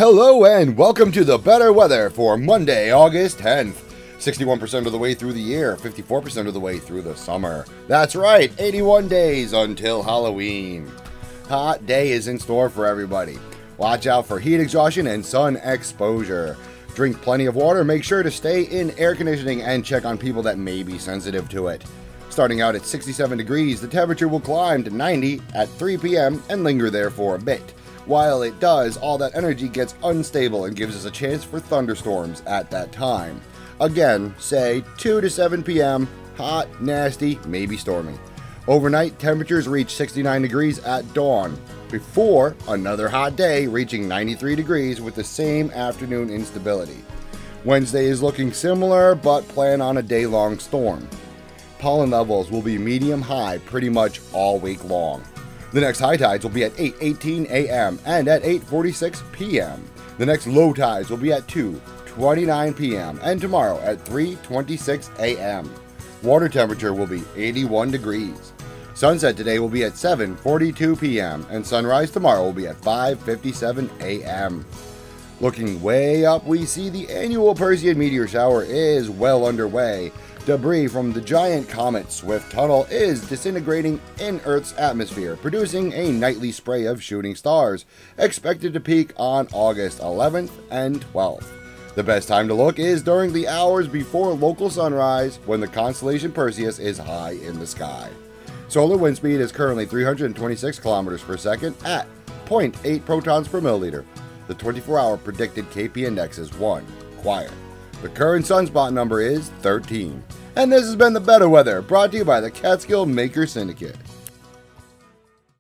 Hello and welcome to the better weather for Monday, August 10th. 61% of the way through the year, 54% of the way through the summer. That's right, 81 days until Halloween. Hot day is in store for everybody. Watch out for heat exhaustion and sun exposure. Drink plenty of water, make sure to stay in air conditioning, and check on people that may be sensitive to it. Starting out at 67 degrees, the temperature will climb to 90 at 3 p.m. and linger there for a bit. While it does, all that energy gets unstable and gives us a chance for thunderstorms at that time. Again, say 2 to 7 p.m., hot, nasty, maybe stormy. Overnight, temperatures reach 69 degrees at dawn, before another hot day reaching 93 degrees with the same afternoon instability. Wednesday is looking similar, but plan on a day-long storm. Pollen levels will be medium-high pretty much all week long. The next high tides will be at 8:18 a.m. and at 8:46 p.m. The next low tides will be at 2:29 p.m. and tomorrow at 3:26 a.m. Water temperature will be 81 degrees. Sunset today will be at 7:42 p.m. and sunrise tomorrow will be at 5:57 a.m. Looking way up, we see the annual Perseid meteor shower is well underway. Debris from the giant comet Swift-Tuttle is disintegrating in Earth's atmosphere, producing a nightly spray of shooting stars, expected to peak on August 11th and 12th. The best time to look is during the hours before local sunrise, when the constellation Perseus is high in the sky. Solar wind speed is currently 326 kilometers per second at 0.8 protons per milliliter. The 24-hour predicted KP index is 1, quiet. The current sunspot number is 13. And this has been the Better Weather, brought to you by the Catskill Maker Syndicate.